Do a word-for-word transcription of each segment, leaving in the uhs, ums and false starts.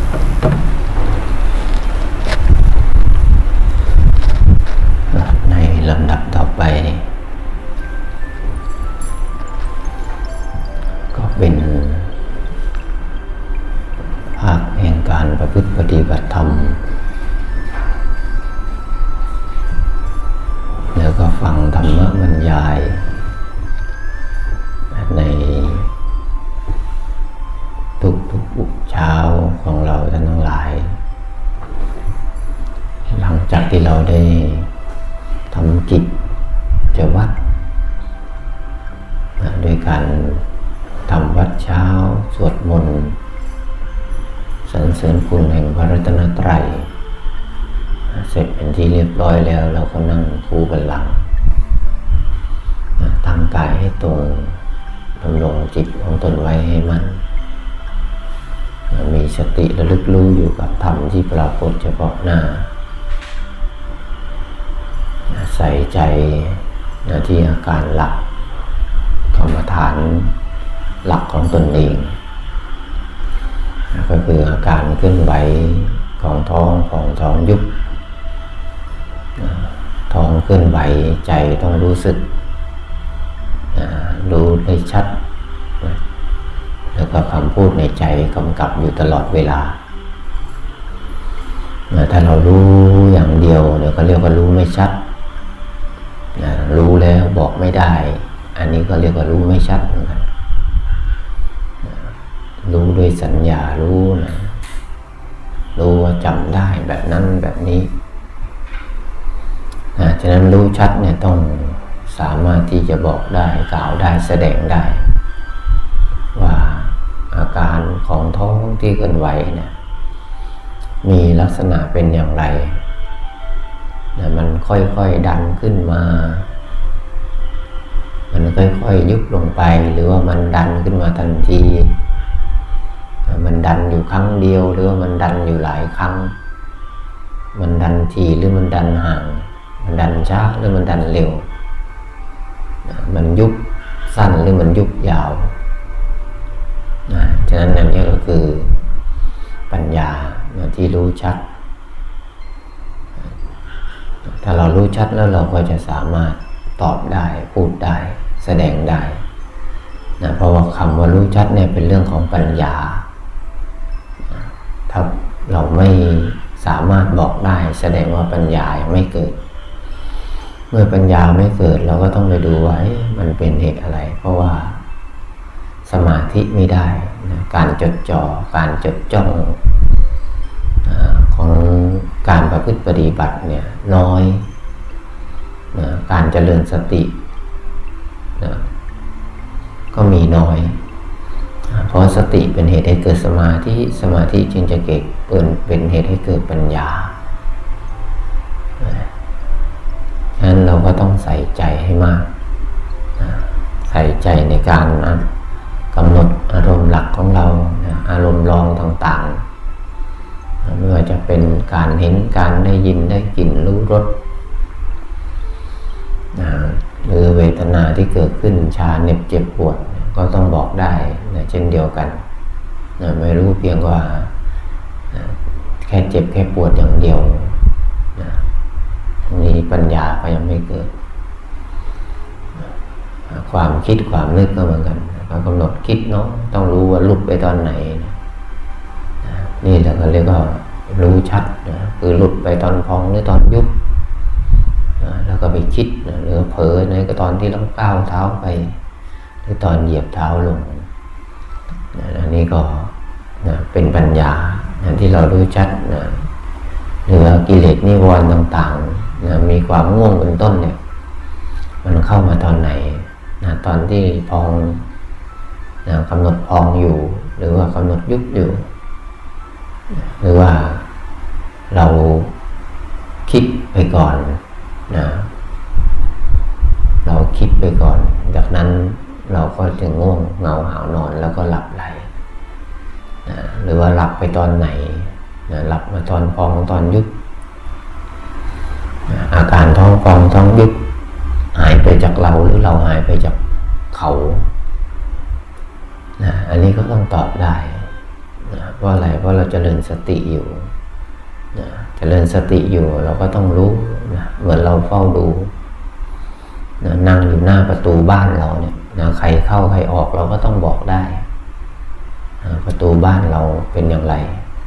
ในลำดับต่อไปก็เป็นภาคแห่งการประพฤติปฏิบัติธรรมแล้วก็ฟังธรรมบรรยายในทุกๆเช้าของเราท่านทั้งหลายหลังจากที่เราได้ทำกิจวัตรโดยการทำวัดเช้าสวดมนต์สรรเสริญคุณแห่งพระรัตนตรัยเสร็จเป็นที่เรียบร้อยแล้วเราก็นั่งคูบัลลังก์ตั้งกายให้ตรงดำรงจิตของตนไว้ให้มั่นมีสติระลึกรู้อยู่กับธรรมที่ปรากฏเฉพาะหน้าใส่ใจที่อาการหลักกรรมฐานหลักของตนเองก็คืออาการเคลื่อนไหวของท้องของท้องยุบท้องเคลื่อนไหวใจต้องรู้สึกรู้ได้ชัดแล้วก็คำพูดในใจกำกับอยู่ตลอดเวลาถ้าเรารู้อย่างเดียวเดี๋ยวก็เรียกว่ารู้ไม่ชัดรู้แล้วบอกไม่ได้อันนี้ก็เรียกว่ารู้ไม่ชัดเหมือนกันรู้ด้วยสัญญารู้นะรู้ว่าจำได้แบบนั้นแบบนี้นะฉะนั้นรู้ชัดเนี่ยต้องสามารถที่จะบอกได้กล่าวได้แสดงได้ว่าอาการของท้องที่เคลื่อนไหวเนี่ยมีลักษณะเป็นอย่างไรนะมันค่อยๆดันขึ้นมามันค่อยๆยุบลงไปหรือว่ามันดันขึ้นมาทันทีมันดันอยู่ครั้งเดียวหรือว่ามันดันอยู่หลายครั้งมันดันทีหรือมันดันห่างมันดันช้าหรือมันดันเร็วมันยุบสั้นหรือมันยุบยาวนะฉะนั้นอันนี้ก็คือปัญญาที่รู้ชัดถ้าเรารู้ชัดแล้วเราก็จะสามารถตอบได้พูดได้แสดงได้นะเพราะว่าคำว่ารู้ชัดเนี่ยเป็นเรื่องของปัญญาถ้าเราไม่สามารถบอกได้แสดงว่าปัญญายังไม่เกิดเมื่อปัญญาไม่เกิดเราก็ต้องไปดูว่ามันเป็นเหตุอะไรเพราะว่าสมาธิไม่ได้นะการจดจ่อการจดจ้องของการประพฤติปฏิบัติเนี่ยน้อยนะการเจริญสตินะก็มีน้อยเพราะสติเป็นเหตุให้เกิดสมาธิสมาธิจึงจะเกิดเป็นเป็นเหตุให้เกิดปัญญาฉะนั้นเราก็ต้องใส่ใจให้มากใส่ใจในการกำหนดอารมณ์หลักของเราอารมณ์รองต่างๆไม่ว่าจะเป็นการเห็นการได้ยินได้กลิ่นรู้รสหรือเวทนาที่เกิดขึ้นชาเหน็บเจ็บปวดก็ต้องบอกได้นะเช่นเดียวกันนะไม่รู้เพียงว่านะแค่เจ็บแค่ปวดอย่างเดียวนะมีปัญญาก็ยังไม่เกิดนะความคิดความนึกก็เหมือนกันเรากำหนดคิดเนาะต้องรู้ว่าหลุดไปตอนไหนนะนะนี่แหละก็เรียกว่ารู้ชัดนะคือหลุดไปตอนพองหรือตอนยุบนะแล้วก็ไปคิดนะหรือเผลอในก็ตอนที่เราก้าวเท้าไปหรือตอนเหยียบเท้าลงนะอันนี้ก็นะเป็นปัญญานะที่เรารู้ชัดนะหรือกิเลสนิวรณ์ต่างๆนะมีความง่วงเป็นต้นเนี่ยมันเข้ามาตอนไหนนะตอนที่พองนะกำหนดพองอยู่หรือว่ากำหนดยุบอยู่หรือว่าเราคิดไปก่อนนะเราคิดไปก่อนจากนั้นเราก็จะง่วงเหงาหาวนอนแล้วก็หลับไหลนะหรือว่าหลับไปตอนไหนนะหลับมาตอนพองตอนยุบนะอาการท้องพองท้องยุบหายไปจากเราหรือเราหายไปจากเขานะอันนี้ก็ต้องตอบได้นะนะเพราะอะไรเพราะเราเจริญสติอยู่นะเจริญสติอยู่เราก็ต้องรู้นะเหมือนเราเฝ้าดูนะนั่งอยู่หน้าประตูบ้านเราเนี่ยนะใครเข้าใครออกเราก็ต้องบอกได้นะประตูบ้านเราเป็นอย่างไร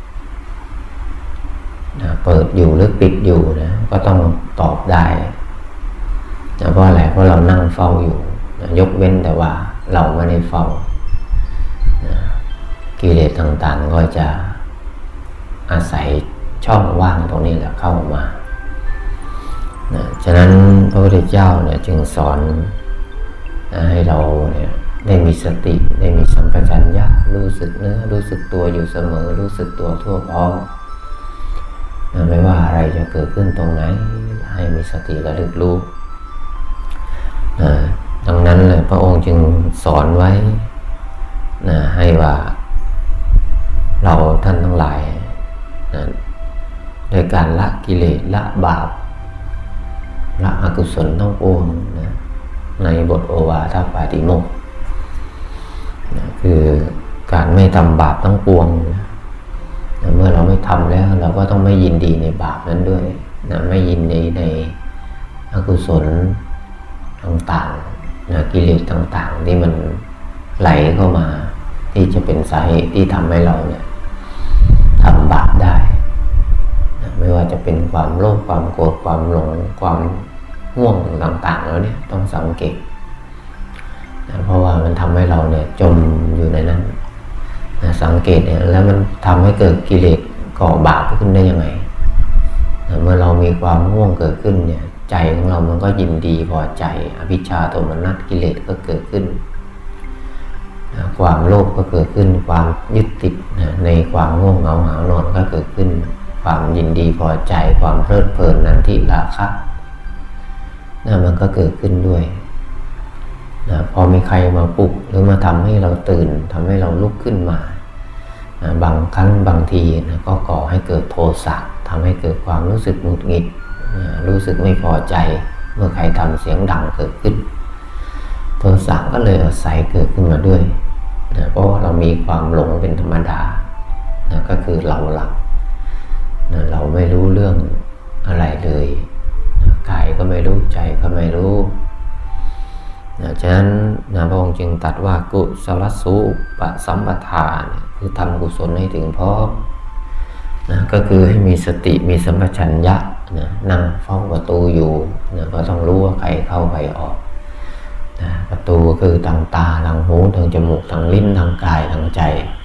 นะเปิดอยู่หรือปิดอยู่นะก็ต้องตอบได้นะเพราะอะไรเพราะเรานั่งเฝ้าอยู่นะยกเว้นแต่ว่าเราไม่ได้เฝ้านะกิเลสต่างๆก็จะอาศัยช่องว่างตรงนี้แหละเข้ามานะฉะนั้นพระพุทธเจ้าเนี่ยจึงสอนนะให้เราเนี่ยได้มีสติได้มีสัมปชัญญะรู้สึกเนื้อรู้สึกตัวอยู่เสมอรู้สึกตัวทั่วพร้อมนะไม่ว่าอะไรจะเกิดขึ้นตรงไหนให้มีสติระลึกรู้นะดังนั้นเลยพระองค์จึงสอนไว้นะให้ว่าเราท่านทั้งหลายนะโดยการละกิเลสละบาปละอกุศลทั้งปวงนะในบทโอวาทปาติโมกข์นะคือการไม่ทำบาปทั้งปวงนะนะเมื่อเราไม่ทำแล้วเราก็ต้องไม่ยินดีในบาปนั้นด้วยนะไม่ยินดีในอกุศลต่างๆนะกิเลสต่างๆที่มันไหลเข้ามาที่จะเป็นสาเหตุที่ทำให้เราเนี่ยทำบาปได้นะไม่ว่าจะเป็นความโลภความโกรธความหลงความง่วงต่างๆแล้วเนี่ยต้องสังเกตนะเพราะว่ามันทำให้เราเนี่ยจมอยู่ในนั้นนะสังเกตเนี่ยแล้วมันทำให้เกิดกิเลสก่อบาปขึ้นได้ยังไงนะเมื่อเรามีความง่วงเกิดขึ้นเนี่ยใจของเรามันก็ยินดีพอใจอภิชฌาโทมนัสกิเลสก็เกิดขึ้นนะความโลภก็เกิดขึ้นความยึดติดนะในความง่วงเหงาหาวนอนก็เกิดขึ้นความยินดีพอใจความเพลิดเพลินนันทิราคะนะมันก็เกิดขึ้นด้วยนะพอมีใครมาปลุกหรือมาทำให้เราตื่นทำให้เราลุกขึ้นมานะบางครั้งบางทีนะก็ก่อให้เกิดโทสะทำให้เกิดความรู้สึกหงุดหงิดนะรู้สึกไม่พอใจเมื่อใครทำเสียงดังเกิดขึ้นโทสะก็เลยอาศัยเกิดขึ้นมาด้วยนะเพราะว่าเรามีความหลงเป็นธรรมดานะก็คือเราหลับนะเราไม่รู้เรื่องอะไรเลยนะกายก็ไม่รู้ใจก็ไม่รู้นะฉะนั้นนะพระองค์จึงตรัสว่ากุศลสูปสัมปทาเนี่ยคือทำกุศลให้ถึงพร้อมนะก็คือให้มีสติมีสัมปชัญญะนะนั่งเฝ้าประตูอยู่นะก็ต้องรู้ว่าใครเข้าใครออกนะประตูก็คือทางตาทางหูทางจมูกทางลิ้นทางกายทางใจ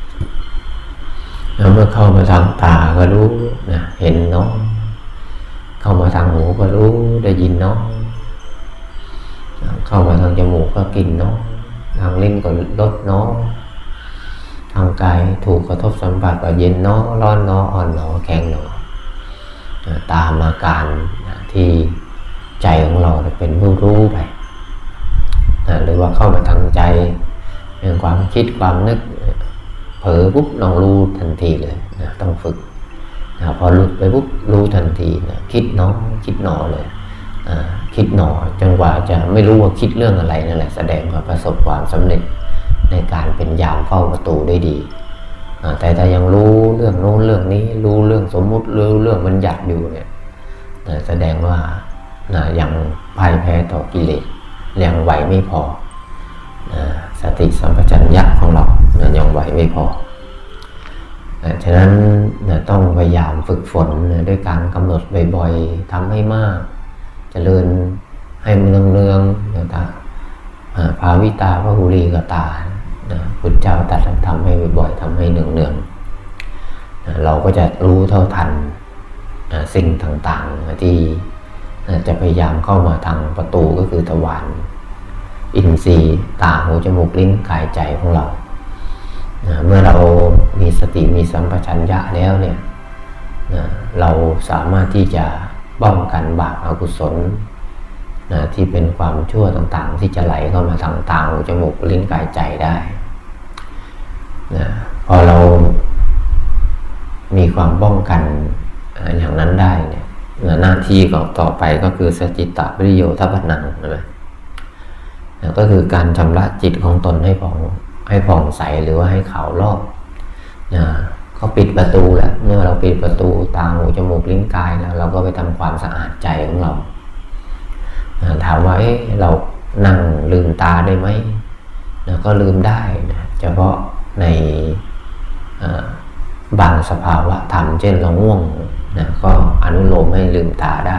แล้วเมื่อเข้ามาทางตาก็รู้นะเห็นเนาะเข้ามาทางหูก็รู้ได้ยินเนาะเข้ามาทางจมูกก็กลิ่นเนาะทางลิ้นก็รสเนาะทางกายถูกกระทบสัมผัสก็เย็นเนาะร้อนเนาะอ่อนเนาะแข็งเนาะตามอาการที่ใจของเราเป็นผู้รู้ไปหรือว่าเข้ามาทางใจเป็นความคิดความนึกเผลอปุ๊บลองรู้ทันทีเลยนะต้องฝึกนะพอหลุดไปปุ๊บรู้ทันทีนะคิดเนาะคิดหนอเลยคิดหนอจนกว่าจะไม่รู้ว่าคิดเรื่องอะไรนั่นแหละแสดงว่าประสบความสำเร็จในการเป็นยามเฝ้าประตูได้ดีแต่ถ้ายังรู้เรื่องโน้นเรื่องนี้รู้เรื่องสมมุติรู้เรื่องบัญญัติอยู่เนี่ยแสดงว่ายังพ่ายแพ้ต่อกิเลสยังไหวไม่พอสติสัมปชัญญะของเรายังไหวไม่พอฉะนั้นต้องพยายามฝึกฝนด้วยการกำหนดบ่อยๆทำให้มากเจริญให้เนืองๆนะภาวิตาพหุลีกตาพุทธเจ้าตรัสทำให้บ่อยๆทำให้เนืองๆเราก็จะรู้เท่าทันสิ่งต่างๆที่จะพยายามเข้ามาทางประตูก็คือทวารอินทรีย์ตาหูจมูกลิ้นกายใจของเราเมื่อเรามีสติมีสัมปชัญญะแล้วเนี่ยเราสามารถที่จะป้องกันบาปอกุศลที่เป็นความชั่วต่างๆที่จะไหลเข้ามาทางตาหูจมูกลิ้นกายใจได้พอเรามีความป้องกันอย่างนั้นได้เนี่ยหน้าที่ของต่อไปก็คือสจิตตวิริโยทัพพนังใช่ไหมก็คือการชำระจิตของตนให้ผ่องให้ผ่องใสหรือว่าให้ขาวรอบเขาปิดประตูแล้วเมื่อเราปิดประตูตาหูจมูกลิ้นกายแล้วเราก็ไปทำความสะอาดใจของเราถามว่าเอ๊ะเรานั่งลืมตาได้ไหมนะก็ลืมได้นะเฉพาะในบางสภาวะธรรมเช่นเราง่วงนะก็อนุโลมให้ลืมตาได้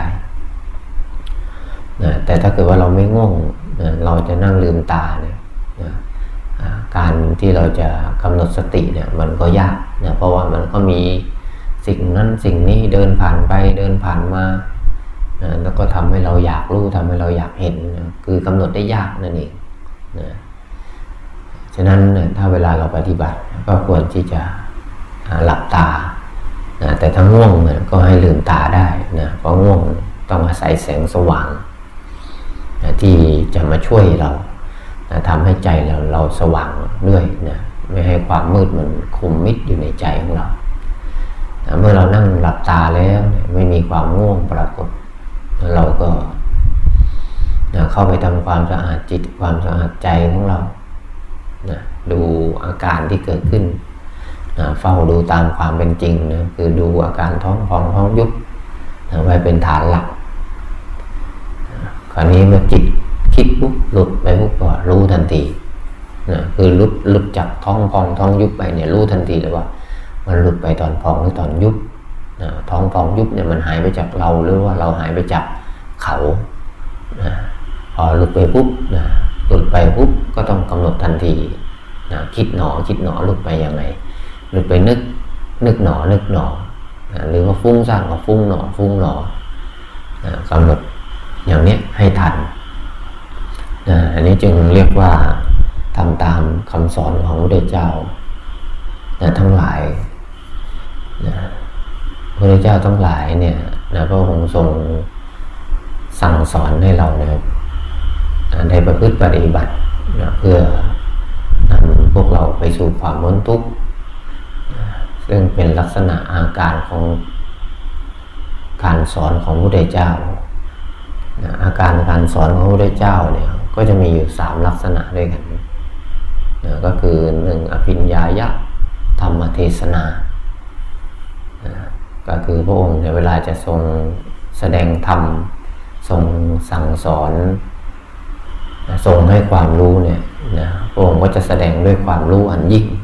นะแต่ถ้าเกิดว่าเราไม่ง่วงนะเราจะนั่งลืมตาเนี่ยนะการที่เราจะกำหนดสติเนี่ยมันก็ยากนะเพราะว่ามันก็มีสิ่งนั้นสิ่งนี้เดินผ่านไปเดินผ่านมานะแล้วก็ทำให้เราอยากรู้ทำให้เราอยากเห็นนะคือกำหนดได้ยากนั่นเองนะฉะนั้นนะถ้าเวลาเราปฏิบัติก็ควรที่จะหลับตานะแต่ถ้าง่วงเนี่ยก็ให้ลืมตาได้นะเพราะง่วงต้องอาศัยแสงสว่างนะที่จะมาช่วยเรานะทำให้ใจเราเราสว่างด้วยนะไม่ให้ความมืดมันคุมมิดอยู่ในใจของเรานะเมื่อเรานั่งหลับตาแล้วเนี่ยไม่มีความง่วงปรากฏนะเราก็นะเข้าไปทำความสะอาดจิตความสะอาดใจของเรานะดูอาการที่เกิดขึ้นนะเฝ้าดูตามความเป็นจริงนะคือดูอาการท้องพองท้องยุบนะไว้เป็นฐานหลักนะคราวนี้เมื่อจิตคิดปุ๊บหลุดไปปุ๊บก็รู้ทันทีนะคือหลุดหลุดจากท้องพองท้องยุบไปเนี่ยรู้ทันทีเลยว่ามันหลุดไปตอนพองหรือตอนยุบนะท้องพองยุบเนี่ยมันหายไปจากเราหรือว่าเราหายไปจากเขานะพอหลุดไปปุ๊บนะหลุดไปปุ๊บก็ต้องกำหนดทันทีนะคิดหนอคิดหนอหลุดไปยังไงหลุดไปนึกนึกหนอนึกหนอนะหรือว่าฟุ้งซ่านก็ฟุ้งหนอฟุ้งหนอนะกำหนดอย่างนี้ให้ทันนะอันนี้จึงเรียกว่าทำตามคำสอนของพระพุทธเจ้านะทั้งหลายนะพระพุทธเจ้าทั้งหลายเนี่ยนะพระองค์ทรงสั่งสอนให้เรานะครับได้ประพฤติปฏิบัตินะเพื่อนำพวกเราไปสู่ความพ้นทุกข์ซึ่งเป็นลักษณะอาการของการสอนของพระพุทธเจ้านะอาการการสอนของพระพุทธเจ้าเนี่ยก็จะมีอยู่สามลักษณะด้วยกันนะก็คือหนึ่งอภิญญายะธรรมเทศนานะก็คือพระองค์ในเวลาจะทรงแสดงธรรมทรงสั่งสอนทรงให้ความรู้เนี่ยนะพระองค์ก็จะแสดงด้วยความรู้อันยิ่ง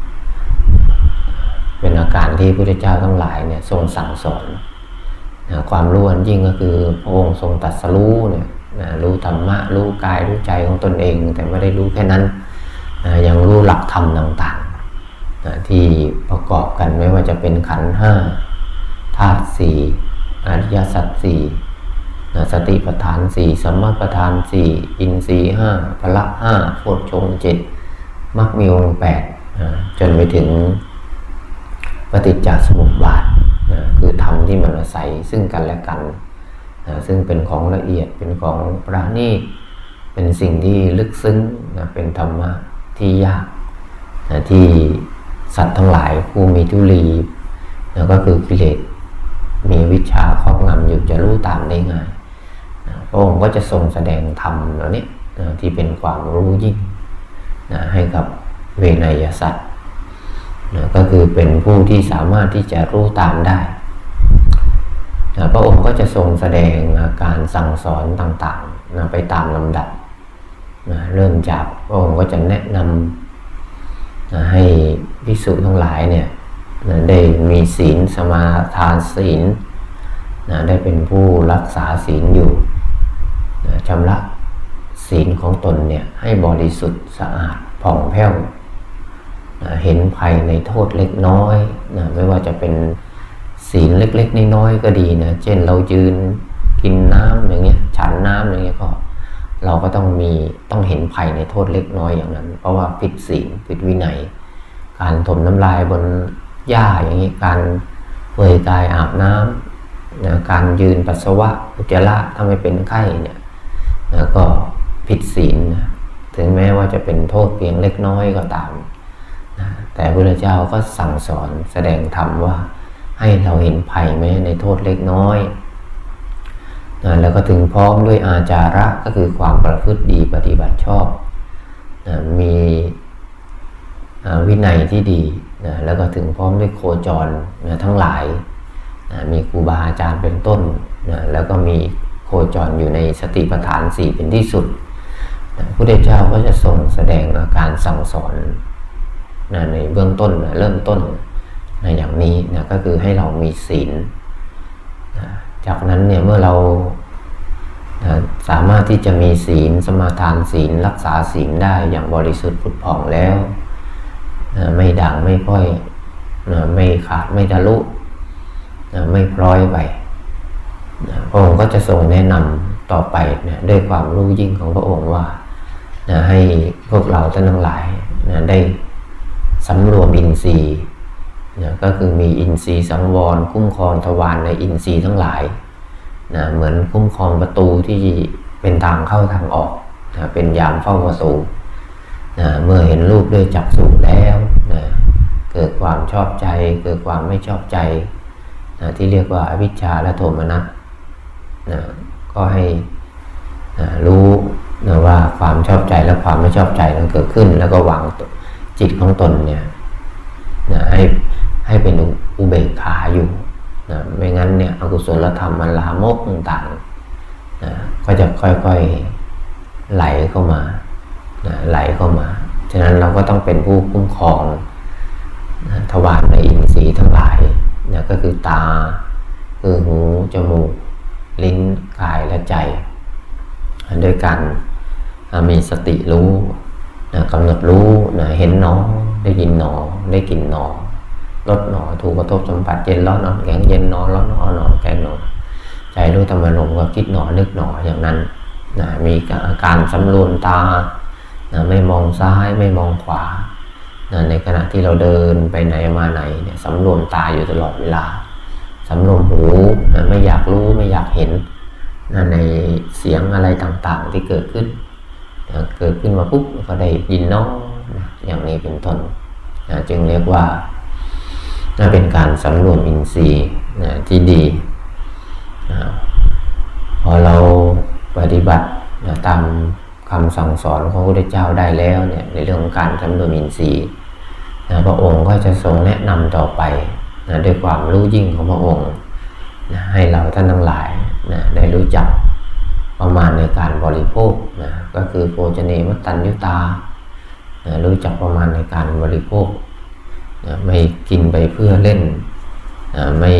เป็นอาการที่พระพุทธเจ้าทั้งหลายเนี่ยทรงสั่งสอนนะความรู้อันยิ่งก็คือพระองค์ทรงตรัสรู้เนี่ยนะรู้ธรรมะรู้กายรู้ใจของตนเองแต่ไม่ได้รู้แค่นั้นนะยังรู้หลักธรรมต่างๆนะที่ประกอบกันไม่ว่าจะเป็นขันธ์ห้าธาตุสี่อริยสัจสี่นะสติปัฏฐานสี่สัมมาปัฏฐานสี่อินทรีย์ห้าพละห้าโพชฌงค์เจ็ดมรรคมีองค์แปดนะจนไปถึงปฏิจจสมุปบาทนะคือธรรมที่มันอาศัยซึ่งกันและกันนะซึ่งเป็นของละเอียดเป็นของประณีตเป็นสิ่งที่ลึกซึ้งนะเป็นธรรมะที่ยากนะที่สัตว์ทั้งหลายผู้มีทุลีนะก็คือกิเลสมีวิชชาครอบงำอยู่จะรู้ตามได้ง่ายนะพระองค์ก็จะทรงแสดงธรรมเหล่านี้นะที่เป็นความรู้ยิ่งนะให้กับเวไนยสัตว์นะก็คือเป็นผู้ที่สามารถที่จะรู้ตามได้นะพระองค์ก็จะทรงแสดงอาการสั่งสอนต่างๆนะไปตามลำดับนะเริ่มจากพระองค์ก็จะแนะนำนะให้ภิกษุทั้งหลายเนี่ยนะได้มีศีลสมาทานศีลนะได้เป็นผู้รักษาศีลอยู่นะชำระศีลของตนเนี่ยให้บริสุทธิ์สะอาดผ่องแผ้วนะเห็นภัยในโทษเล็กน้อยนะไม่ว่าจะเป็นศีลเล็กๆน้อยๆก็ดีนะเช่นเรายืนกินน้ำอย่างเงี้ยฉันน้ำอย่างเงี้ยก็เราก็ต้องมีต้องเห็นภัยในโทษเล็กน้อยอย่างนั้นเพราะว่าผิดศีลผิดวินัยการถมน้ำลายบนหญ้าอย่างนี้การเปลือยกายอาบน้ำนะการยืนปัสสาวะอุจจาระถ้าไม่เป็นไข้เนี่ยนะก็ผิดศีลนะถึงแม้ว่าจะเป็นโทษเพียงเล็กน้อยก็ตามนะแต่พระพุทธเจ้าก็สั่งสอนแสดงธรรมว่าให้เราเห็นภัยแม้ในโทษเล็กน้อยนะแล้วก็ถึงพร้อมด้วยอาจาระก็คือความประพฤติดีปฏิบัติชอบนะมีวินัยที่ดีนะแล้วก็ถึงพร้อมด้วยโคจรนะทั้งหลายนะมีครูบาอาจารย์เป็นต้นนะแล้วก็มีโคจรอยู่ในสติปัฏฐานสี่เป็นที่สุดนะพระพุทธเจ้าก็จะทรงแสดงอาการสั่งสอนนะในเบื้องต้นนะเริ่มต้นนะอย่างนี้นะก็คือให้เรามีศีลนะจากนั้นเนี่ยเมื่อเรานะสามารถที่จะมีศีลสมาทานศีลรักษาศีลได้อย่างบริสุทธิ์ผุดผ่องแล้วนะไม่ด่างไม่พ้อยนะไม่ขาดไม่ทะลุนะไม่พลอยไปนะพระองค์ก็จะทรงแนะนำต่อไปนะด้วยความรู้ยิ่งของพระองค์ว่านะให้พวกเราท่านทั้งหลายนะได้สำรวมอินทรีย์นะก็คือมีอินทรีย์สังวรคุ้มครองทวารในอินทรีย์ทั้งหลายนะเหมือนคุ้มครองประตูที่เป็นทางเข้าทางออกนะเป็นยามเฝ้าประตูนะเมื่อเห็นรูปด้วยจักษุแล้วนะเกิดความชอบใจเกิดความไม่ชอบใจนะที่เรียกว่าอวิชชาและโทมนัสนะก็ให้นะรู้นะว่าความชอบใจและความไม่ชอบใจนั้นเกิดขึ้นแล้วก็วางจิตของตนเนี่ยนะให้ให้เป็นอุเบกขาอยู่นะไม่งั้นเนี่ยอกุศลธรรมมันลามกต่างๆนะก็จะค่อยๆไหลเข้ามานะไหลเข้ามาฉะนั้นเราก็ต้องเป็นผู้คุ้มครองนะทวารในอินทรีย์ทั้งหลายนะก็คือตาคือหูจมูกลิ้นกายและใจด้วยการมีสติรู้นะกำหนดรู้นะเห็นหนอได้ยินหนอได้กลิ่นหนอรสหนอถูกกระทบสัมผัสเย็นร้อนอ่อนแข็งเย็นหนอร้อนอ่อนอ่อนแข็งหนอใจรู้ธรรมารมณ์ก็คิดหนอนึกหนออย่างนั้นนะมีอาการสำรวมตานะไม่มองซ้ายไม่มองขวานะในขณะที่เราเดินไปไหนมาไหนเนี่ยสำรวมตาอยู่ตลอดเวลาสำรวมหูนะไม่อยากรู้ไม่อยากเห็นนะในเสียงอะไรต่างๆที่เกิดขึ้นนะเกิดขึ้นมาปุ๊บก็ได้ยินน้องนะอย่างนี้เป็นต้นนะจึงเรียกว่านะเป็นการสำรวมอินทรีย์นะที่ดีนะพอเราปฏิบัตินะตามคำสั่งสอนของพระพุทธเจ้าได้แล้วเนี่ยในเรื่องของการสำรวมอินทรีย์นะพระองค์ก็จะทรงแนะนำต่อไปนะด้วยความรู้ยิ่งของพระองค์นะให้เราท่านทั้งหลายนะได้รู้จักประมาณในการบริโภคนะก็คือโภชเนมัตตัญญุตานะรู้จักประมาณในการบริโภคนะไม่กินไปเพื่อเล่นนะไม่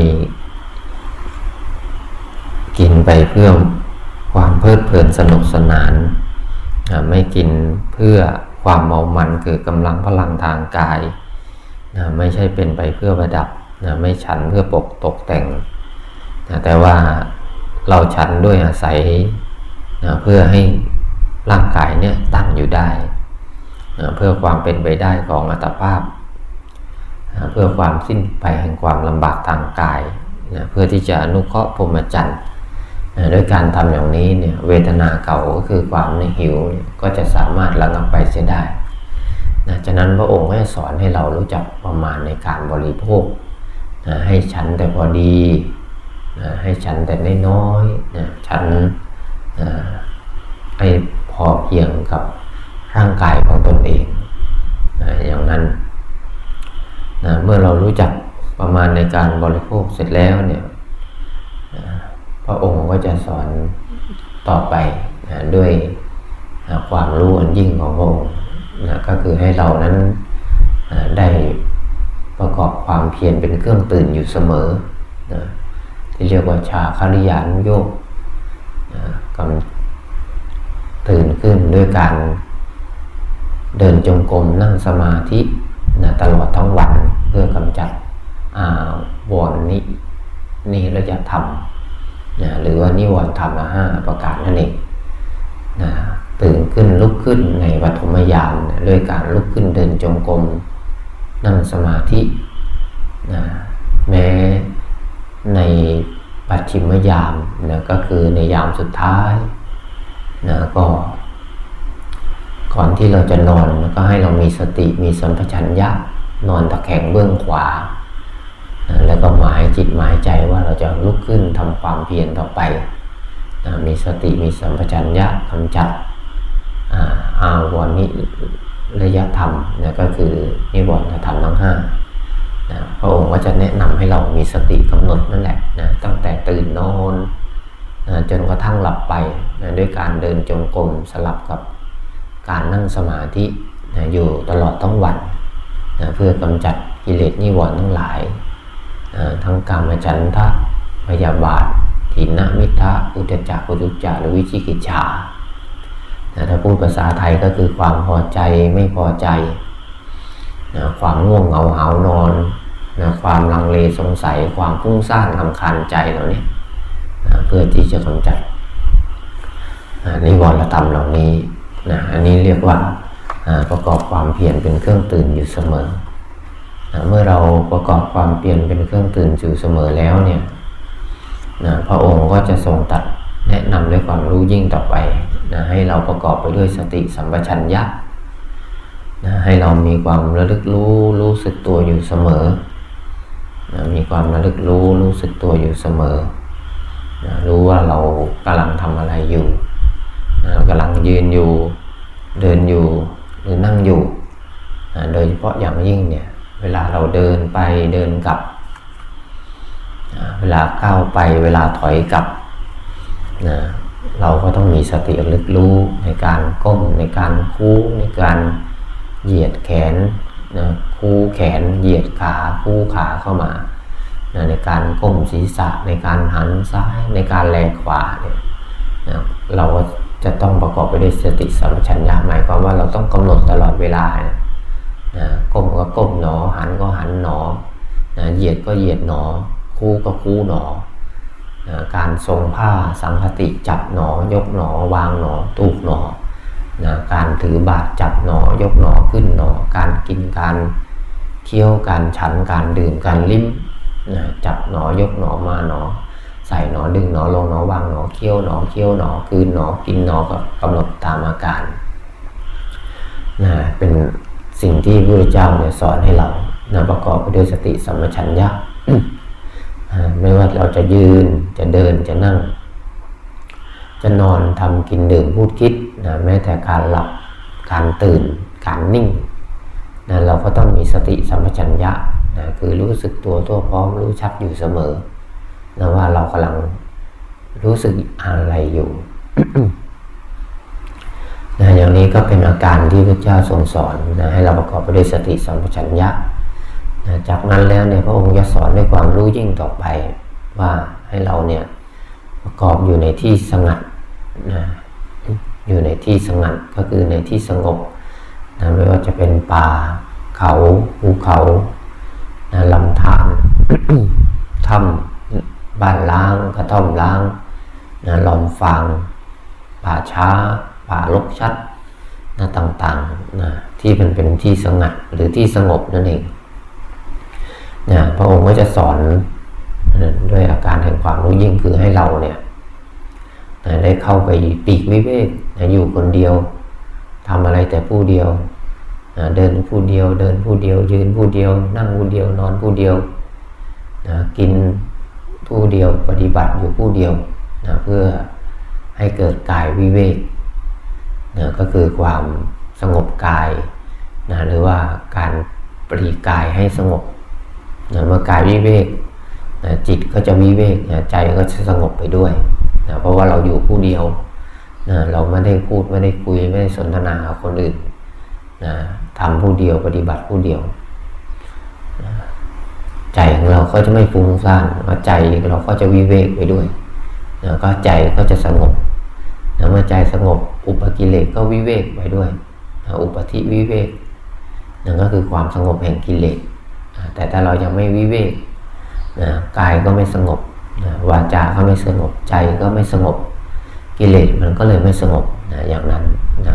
กินไปเพื่อความเพลิดเพลินสนุกสนานนะไม่กินเพื่อความเมามันเกิดกำลังพลังทางกายนะไม่ใช่เป็นไปเพื่อประดับนะไม่ฉันเพื่อปกตกแต่งนะแต่ว่าเราฉันด้วยอาศัยนะเพื่อให้ร่างกายเนี่ยตั้งอยู่ได้นะเพื่อความเป็นไปได้ของอัตภาพนะเพื่อความสิ้นไปแห่งความลำบากทางกายนะเพื่อที่จะอนุเคราะห์พรหมจรรย์นะด้วยการทำอย่างนี้เนี่ยเวทนาเก่าก็คือความหิวก็จะสามารถระงับไปเสียได้นะฉะนั้นพระองค์ให้สอนให้เรารู้จักประมาณในการบริโภคนะให้ฉันแต่พอดีนะให้ฉันแต่น้อยๆนะฉันนะให้พอเพียงกับร่างกายของตนเองนะอย่างนั้นนะเมื่อเรารู้จักประมาณในการบริโภคเสร็จแล้วเนี่ยนะพระองค์ก็จะสอนต่อไปนะด้วยนะความรู้อันยิ่งของพระองค์นะก็คือให้เรานั้นนะได้ประกอบความเพียรเป็นเครื่องตื่นอยู่เสมอนะที่เรียกว่าชาคริยานุโยคนะกำตื่นขึ้นด้วยการเดินจงกรมนั่งสมาธินะตลอดทั้งวันเพื่อกำจัดอาวรณ์นินิรยธรรมนะหรือว่านิวรณ์ธรรมห้าประการนั่นเองนะตื่นขึ้นลุกขึ้นในปฐมยามนะด้วยการลุกขึ้นเดินจงกรมนั่งสมาธินะแม้ในปัจฉิมยามนะก็คือในยามสุดท้ายนะก็ก่อนที่เราจะนอนก็ให้เรามีสติมีสัมปชัญญะนอนตะแคงเบื้องขวานะแล้วก็หมายจิตหมายใจว่าเราจะลุกขึ้นทำความเพียรต่อไปนะมีสติมีสัมปชัญญะกำจัดอา อาวรณ์นิระยะธรรมนะก็คือนิวรณธรรมทั้งห้านะพระองค์ก็จะแนะนำให้เรามีสติกำหนดนั่นแหละนะตั้งแต่ตื่นนอนนะจนกระทั่งหลับไปนะด้วยการเดินจงกรมสลับกับการนั่งสมาธินะอยู่ตลอดทั้งวันนะเพื่อกำจัดกิเลสนิวรณ์ทั้งหลายนะทั้งกามฉันทะพยาบาทถินมิทธะอุทธัจจะกุตุจจะหรือวิจิกิจฉานะถ้าพูดภาษาไทยก็คือความพอใจไม่พอใจนะความง่วงเหงาหาวนอนนะความลังเลสงสัยความฟุ้งซ่านรำคาญใจเหล่านี้นะเพื่อที่จะกำจัดนะนิวรณธรรมเหล่านี้นะอันนี้เรียกว่าประกอบความเพียรเป็นเครื่องตื่นอยู่เสมอนะเมื่อเราประกอบความเพียรเป็นเครื่องตื่นอยู่เสมอแล้วเนี่ยนะพระองค์ก็จะทรงตรัสแนะนำด้วยความรู้ยิ่งต่อไปนะให้เราประกอบไปด้วยสติสัมปชัญญะนะให้เรามีความระลึกรู้รู้สึกตัวอยู่เสมอนะมีความระลึกรู้รู้สึกตัวอยู่เสมอนะรู้ว่าเรากำลังทำอะไรอยู่นะกำลังยืนอยู่เดินอยู่หรือนั่งอยู่นะโดยเฉพาะอย่างยิ่งเนี่ยเวลาเราเดินไปเดินกลับนะเวลาก้าวไปเวลาถอยกลับนะเราก็ต้องมีสติระลึกรู้ในการก้มในการคู่ในการเหยียดแขนนะคู่แขนเหยียดขาคู่ขาเข้ามานะในการก้มศีรษะในการหันซ้ายในการแลขวาเนี่ยนะเราจะต้องประกอบไปด้วยสติสัมปชัญญะหมายความว่าเราต้องกำหนดตลอดเวลานะนะก้มก็ก้มหนอหันก็หันหนอนะเหยียดก็เหยียดหนอคู่ก็คู่หนอนะการทรงผ้าสังคติจับหนอยกหนอวางหนอตูกหนอนะการถือบาตรจับหนอยกหนอขึ้นหนอการกินการเคี้ยวการฉันการดื่มการลิ้มนะจับหนอยกหนอมาหนอใส่หนอดึงหนอลงหนอวางหนอเคี้ยวหนอเคี้ยวหนอคืนหนอกินหนอก็กำหนดตามอาการนะเป็นสิ่งที่พระพุทธเจ้าเนี่ยสอนให้เรานะประกอบไปด้วยสติสัมปชัญญะ ไม่ว่าเราจะยืนจะเดินจะนั่งจะนอนทำกินดื่มพูดคิดนะแม้แต่การหลับการตื่นการนิ่งนะเราก็ต้องมีสติสัมปชัญญะนะคือรู้สึกตัวทั่วพร้อมรู้ชัดอยู่เสมอนะว่าเรากำลังรู้สึกอะไรอยู่ นะอย่างนี้ก็เป็นอาการที่พระเจ้าทรงสอนนะให้เราประกอบไปด้วยสติสัมปชัญญะนะจากนั้นแล้วเนี่ยพระองค์จะสอนด้วยความรู้ยิ่งต่อไปว่าให้เราเนี่ยประกอบอยู่ในที่สงัดนะอยู่ในที่สงัดก็คือในที่สงบนะไม่ว่าจะเป็นป่าเขาภูเขานะลำธาร ถ้ำบ้านล้างกระท่อมล้างนะลอมฟางป่าช้าป่ารกชัดนะต่างๆนะที่มันเป็นที่สงัดหรือที่สงบนั่นเองนะพระองค์ก็จะสอนนะด้วยอาการแห่งความรู้ยิ่งคือให้เราเนี่ยนะได้เข้าไปปีกวิเวกนะอยู่คนเดียวทำอะไรแต่ผู้เดียวนะเดินผู้เดียวเดินผู้เดียวยืนผู้เดียวนั่งผู้เดียวนอนผู้เดียวนะกินผู้เดียวปฏิบัติอยู่ผู้เดียวนะเพื่อให้เกิดกายวิเวกนะก็คือความสงบกายนะหรือว่าการปรีกายให้สงบนะเมื่อกายวิเวกนะจิตก็จะวิเวกนะใจก็จะสงบไปด้วยนะเพราะว่าเราอยู่ผู้เดียวนะเราไม่ได้พูดไม่ได้คุยไม่ได้สนทนากับคนอื่นนะทำผู้เดียวปฏิบัติผู้เดียวนะใจของเราก็จะไม่ฟุ้งซ่านใจเราก็จะวิเวกไปด้วยนะก็ใจก็จะสงบนะเมื่อใจสงบอุปกิเลสก็วิเวกไปด้วยนะอุปธิวิเวกนั่นก็คือความสงบแห่งกิเลสนะแต่ถ้าเรายังไม่วิเวกนะกายก็ไม่สงบนะวาจาก็ไม่สงบใจก็ไม่สงบกิเลสมันก็เลยไม่สงบนะอย่างนั้นนะ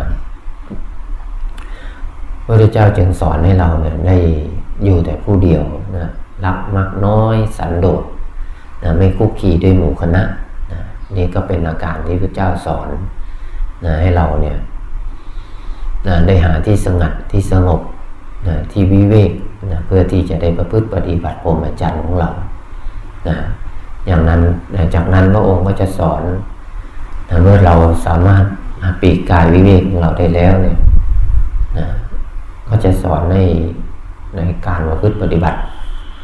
พระพุทธเจ้าจึงสอนให้เราเนี่ยได้อยู่แต่ผู้เดียวนะรักมักน้อยสันโดษนะไม่คุกคีด้วยหมู่คณะนะนี่ก็เป็นอาการที่พระเจ้าสอนนะให้เราเนี่ยนะได้หาที่สงัดที่สงบนะที่วิเวกนะเพื่อที่จะได้ประพฤติปฏิบัติพรหมจรรย์ของเรานะอย่างนั้นนะจากนั้นพระองค์ก็จะสอนนะเมื่อเราสามารถปีกกายวิเวกของเราได้แล้วเนี่ยนะก็จะสอนในในการประพฤติปฏิบัติ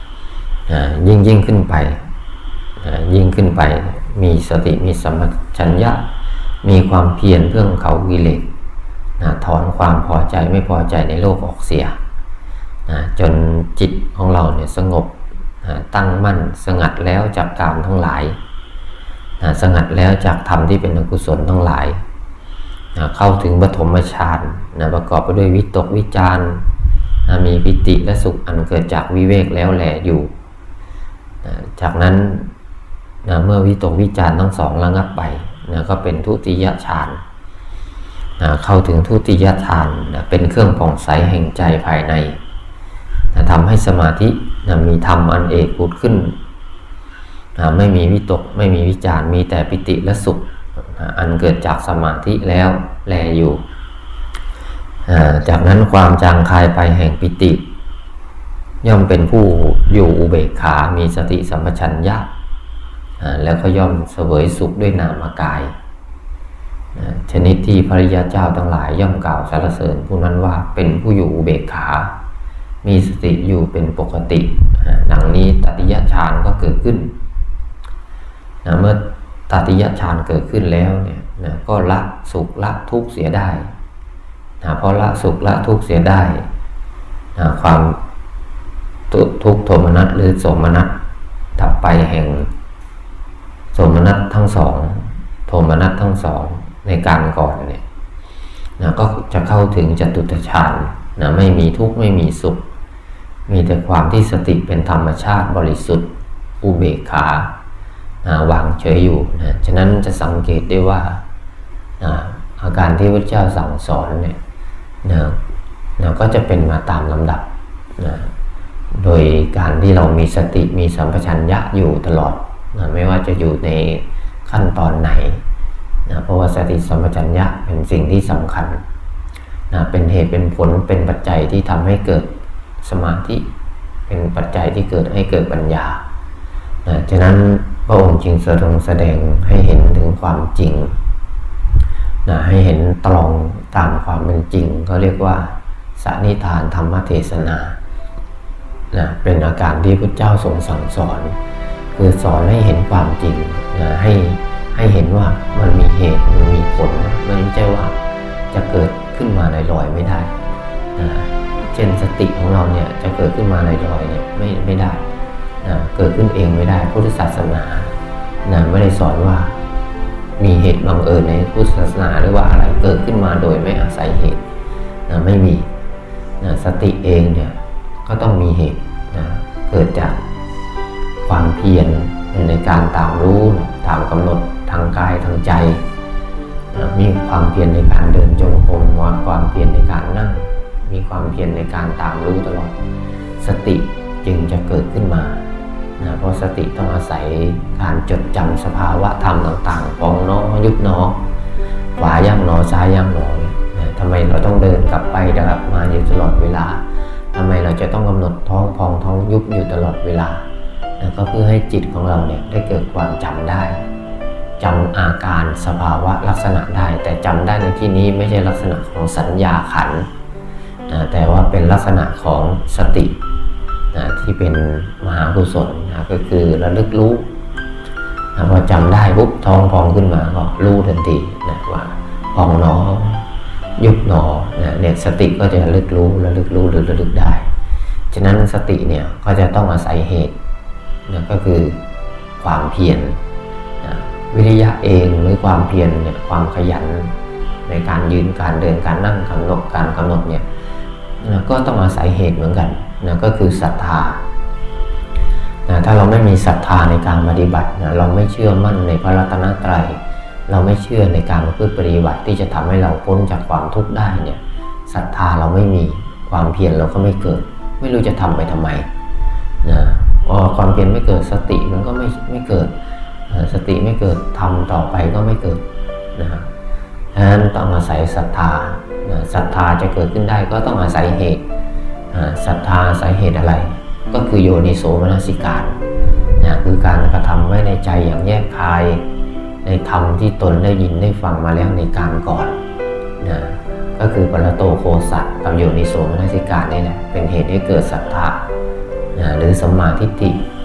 ยิ่งยิ่งขึ้นไปยิ่งขึ้นไปมีสติมีสัมปชัญญะมีความเพียรเพื่อเขากิเลสถอนความพอใจไม่พอใจในโลกออกเสียจนจิตของเราเนี่ยสงบตั้งมั่นสงัดแล้วจากกามทั้งหลายสงัดแล้วจากธรรมที่เป็นอกุศลทั้งหลายเข้าถึงปฐมฌานประกอบไปด้วยวิตกวิจารมีปิติและสุขอันเกิดจากวิเวกแล้วแลอยู่จากนั้นเมื่อวิตกวิจารทั้งสองระงับไปก็เป็นทุติยฌานเข้าถึงทุติยฌานเป็นเครื่องผ่องใสแห่งใจภายในทำให้สมาธิมีธรรมอันเอกผุดขึ้นไม่มีวิตกไม่มีวิจารมีแต่ปิติและสุขอันเกิดจากสมาธิแล้วแลอยู่จากนั้นความจางคายไปแห่งปิติย่อมเป็นผู้อยู่อุเบกขามีสติสัมปชัญญะแล้วก็ย่อมเสวยสุขด้วยนามกายชนิดที่พระริยเจ้าทั้งหลายย่อมกล่าวสรรเสริญผู้นั้นว่าเป็นผู้อยู่อุเบกขามีสติอยู่เป็นปกติดังนี้ตติยฌานก็เกิดขึ้นเมื่อตติยฌานเกิดขึ้นแล้วเนี่ยก็ละสุขละทุกข์เสียได้เพราะละสุขละทุกข์เสียได้ความทุกข์โทมนัสหรือโสมนัสดับไปแห่งโสมนัสทั้งสองโทมนัสทั้งสองในการก่อนเนี่ยนะก็จะเข้าถึงจตุตฌานนะไม่มีทุกข์ไม่มีสุขมีแต่ความที่สติเป็นธรรมชาติบริสุทธิ์อุเบกขานะวางเฉยอยู่นะฉะนั้นจะสังเกตได้ว่านะอาการที่พระเจ้าสั่งสอนเนี่ยนะนะก็จะเป็นมาตามลำดับนะโดยการที่เรามีสติมีสัมปชัญญะอยู่ตลอดนะไม่ว่าจะอยู่ในขั้นตอนไหนนะเพราะว่าสติสัมปชัญญะเป็นสิ่งที่สำคัญนะเป็นเหตุเป็นผลเป็นปัจจัยที่ทำให้เกิดสมาธิเป็นปัจจัยที่เกิดให้เกิดปัญญานะฉะนั้นพระองค์จึงทรงแสดงให้เห็นถึงความจริงนะให้เห็นตรงตามความเป็นจริงก็เรียกว่าสานิทานธรรมเทศนานะเป็นอาการที่พระเจ้าทรงสั่งสอนคือสอนให้เห็นความจริงนะให้ให้เห็นว่ามันมีเหตุมันมีผลไม่ใช่ว่าจะเกิดขึ้นมาลอยๆไม่ได้นะเช่นสติของเราเนี่ยจะเกิดขึ้นมาลอยๆเนี่ยไม่ไม่ได้นะเกิดขึ้นเองไม่ได้พุทธศาสนานะไม่ได้สอนว่ามีเหตุบังเอิญในพุทธศาสนาหรือว่าอะไรเกิดขึ้นมาโดยไม่อาศัยเหตุนะไม่มีนะสติเองเนี่ยก็ต้องมีเหตุนะเกิดจากความเพียรในการตามรู้ตามกำหนดทางกายทางใจนะมีความเพียรในการเดินจงกรมมีความเพียรในการนั่งมีความเพียรในการตามรู้ตลอดสติจึงจะเกิดขึ้นมานะเพราะสติต้องอาศัยการจดจำสภาวะธรรมต่างๆปองน้อยุบหนอขวาย่างหนอซ้ายย่างหนอนะทำไมเราต้องเดินกลับไปกลับมาอยู่ตลอดเวลาทำไมเราจะต้องกำหนดท้องพองท้องยุบอยู่ตลอดเวลานะก็เพื่อให้จิตของเราเนี่ยได้เกิดความจำได้จำอาการสภาวะลักษณะได้แต่จำได้ในที่นี้ไม่ใช่ลักษณะของสัญญาขันธ์นะแต่ว่าเป็นลักษณะของสตินะที่เป็นมหากุศลนะก็คือระลึกรู้นะพอจำได้ปุ๊บท้องพองขึ้นมาก็รู้ทันทีนะว่าพองหนอยุบหนอนะเนี่ยสติก็จะระลึกรู้ระลึกรู้หรือระลึกได้ฉะนั้นสติเนี่ยก็จะต้องอาศัยเหตุนะก็คือความเพียรนะวิริยะเองหรือความเพียรเนี่ยความขยันในการยืนการเดินการนั่งกำหนดการกำหนดเนี่ยนะก็ต้องอาศัยเหตุเหมือนกันนะก็คือศรัทธานะถ้าเราไม่มีศรัทธาในการปฏิบัตินะเราไม่เชื่อมั่นในพระรัตนตรัยเราไม่เชื่อในการประพฤติปฏิบัติที่จะทำให้เราพ้นจากความทุกข์ได้เนี่ยศรัทธาเราไม่มีความเพียรเราก็ไม่เกิดไม่รู้จะทำไปทำไมนะพอความเพียรไม่เกิดสติมันก็ไม่ไม่เกิดสติไม่เกิดทำต่อไปก็ไม่เกิดนะฮะฉะนั้นต้องอาศัยศรัทธาศรัทธาจะเกิดขึ้นได้ก็ต้องอาศัยเหตุศรัทธาอาศัยเหตุอะไรก็คือโยนิโสมนสิการนะคือการกระทำไว้ในใจอย่างแยกคายในธรรมที่ตนได้ยินได้ฟังมาแล้วในการก่อนนะก็คือปรโตโคสัตกับโยนิโสมนสิการนี่แหละเป็นเหตุให้เกิดศรัทธานะหรือสัมมาทิฏฐิ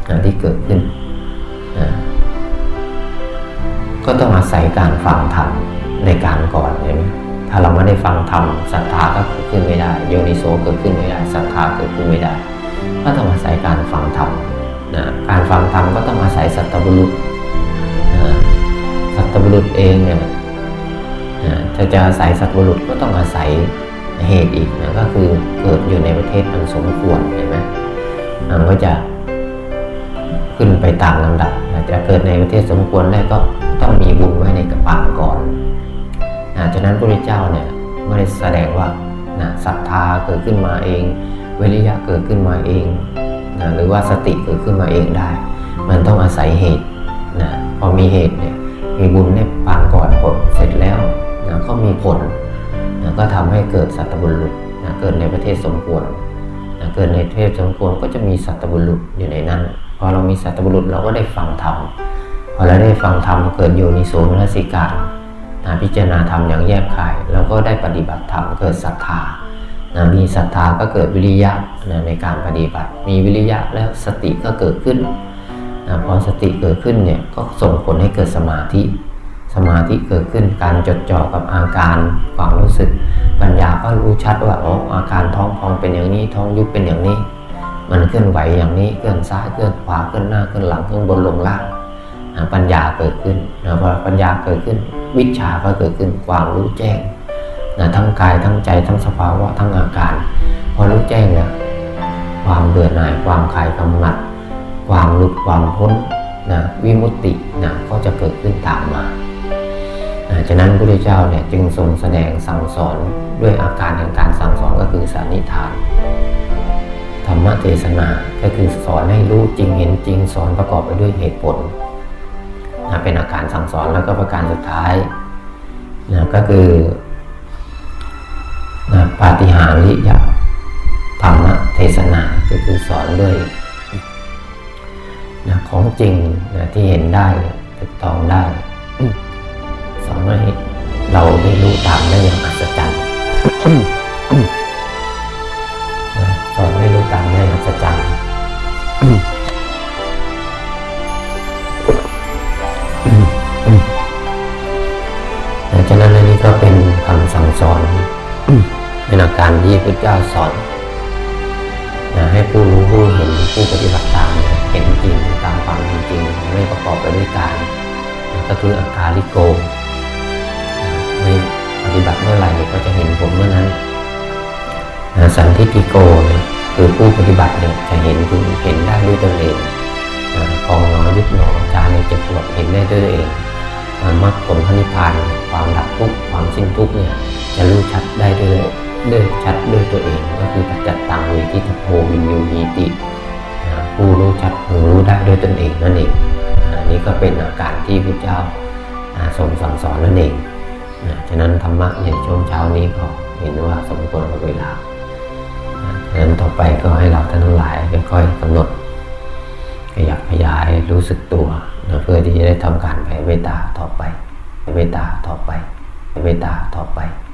นะที่เกิดขึ้นนะก็ต้องอาศัยการฟังธรรมในการก่อนใช่ไหมถ้าเราไม่ได้ฟังธรรมศรัทธาก็เกิดขึ้นไม่ได้โยนิโสเกิดขึ้นไม่ได้ศรัทธาเกิดขึ้นไม่ได้ก็ต้องอาศัยการฟังธรรมนะการฟังธรรมก็ต้องอาศัยสัตตบุรุษนะสัตตบุรุษเองเนี่ยถ้าจะอาศัยสัตตบุรุษก็ต้องอาศัยเหตุอีกนะก็คือเกิดอยู่ในประเทศอันสมควรเห็นไหมมันก็จะขึ้นไปตามลำดับจะเกิดในประเทศสมควรได้ก็ต้องมีบุญไว้ในกระปางก่อนนะฉะนั้นพระพุทธเจ้าเนี่ยไม่ได้แสดงว่านะศรัทธาเกิดขึ้นมาเองวิริยะเกิดขึ้นมาเองนะหรือว่าสติเกิดขึ้นมาเองได้มันต้องอาศัยเหตุนะพอมีเหตุเนี่ยมีบุญในปางก่อนผลเสร็จแล้วนะก็มีผลนะก็ทำให้เกิดสัตตบุรุษนะเกิดในประเทศสมควรนะเกิดในประเทศสมควรก็จะมีสัตตบุรุษอยู่ในนั้นพอเรามีสัตตบุรุษเราก็ได้ฟังธรรมพอเราได้ฟังธรรมเกิดโยนิโสมนสิการนะพิจารณาธรรมอย่างแยบคายเราก็ได้ปฏิบัติธรรมเกิดศรัทธานะมีศรัทธาก็เกิดวิริยะนะในการปฏิบัติมีวิริยะแล้วสติก็เกิดขึ้นนะพอสติเกิดขึ้นเนี่ยก็ส่งผลให้เกิดสมาธิสมาธิเกิดขึ้นการจดจ่อกับอาการความรู้สึกปัญญาก็รู้ชัดว่าอ๋ออาการท้องพองเป็นอย่างนี้ท้องยุบเป็นอย่างนี้มันเคลื่อนไหวอย่างนี้เคลื่อนซ้ายเคลื่อนขวาเคลื่อนหน้าเคลื่อนหลังเคลื่อนบนลงล่างปัญญาเกิดขึ้นนะพอปัญญาเกิดขึ้นวิชาก็เกิดขึ้นความรู้แจ้งนะทั้งกายทั้งใจทั้งสภาวะทั้งอาการพอรู้แจ้งเนี่ยความเบื่อหน่ายความคลายกำหนัดความหลุดความพ้นนะวิมุตตินะก็จะเกิดขึ้นตามมานะฉะนั้นพระพุทธเจ้าเนี่ยจึงทรงแสดงสั่งสอนด้วยอาการแห่งการสั่งสอนก็คือสันนิฐานธรรมเทศนาก็คือสอนให้รู้จริงเห็นจริงสอนประกอบไปด้วยเหตุผลนะเป็นอาการสั่งสอนแล้วก็ประการสุดท้ายนะก็คือนะปาฏิหาริยธรรมเทศนาก็คือสอนด้วยนะของจริงนะที่เห็นได้ถูกต้องได้สอนให้เราได้รู้ตามได้อย่างอัศจรรย์นะสอนให้รู้ตามได้อย่างอัศจรรย์ฉะนั้นอันนี้ก็เป็นคำสั่งสอนเป็นอาการที่พระเจ้าสอนนะให้ผู้รู้ผู้เห็นผู้ปฏิบัติตามเห็นจริงตามความจริงไม่ประกอบไปด้วยการก็คืออาการลิโกไม่ปฏิบัติเมื่อไหร่ก็จะเห็นผลเมื่อนั้นสันทิฏฐิโกเนี่ยคือผู้ปฏิบัติเนี่ยจะเห็นคือเห็นได้ด้วยตนเองพองหนอยุบหนอจารในเจ็บปวดเห็นได้ด้วยตัวเองมรรคผลพระนิพพานความดับทุกข์ความสิ้นทุกข์เนี่ยจะรู้ชัดได้ด้วยด้วยชัดด้วยตัวเองก็คือปัจจัตตังเวทิตโพวินยูหีติผู้รู้ชัดรู้ได้ด้วยตนเองนั่นเองนี่ก็เป็นอาการที่พระเจ้าทรงสั่งสอนนั่นเองฉะนั้นธรรมะในช่วงเช้านี้ก็เห็นว่าสมควรกับเวลาฉะนั้นต่อไปก็ให้เราท่านทั้งหลายค่อยๆกำหนดขยับขยายรู้สึกตัวเพื่อที่จะได้ทำการแผ่เมตตาต่อไปแผ่เมตตาต่อไปแผ่เมตตาต่อไป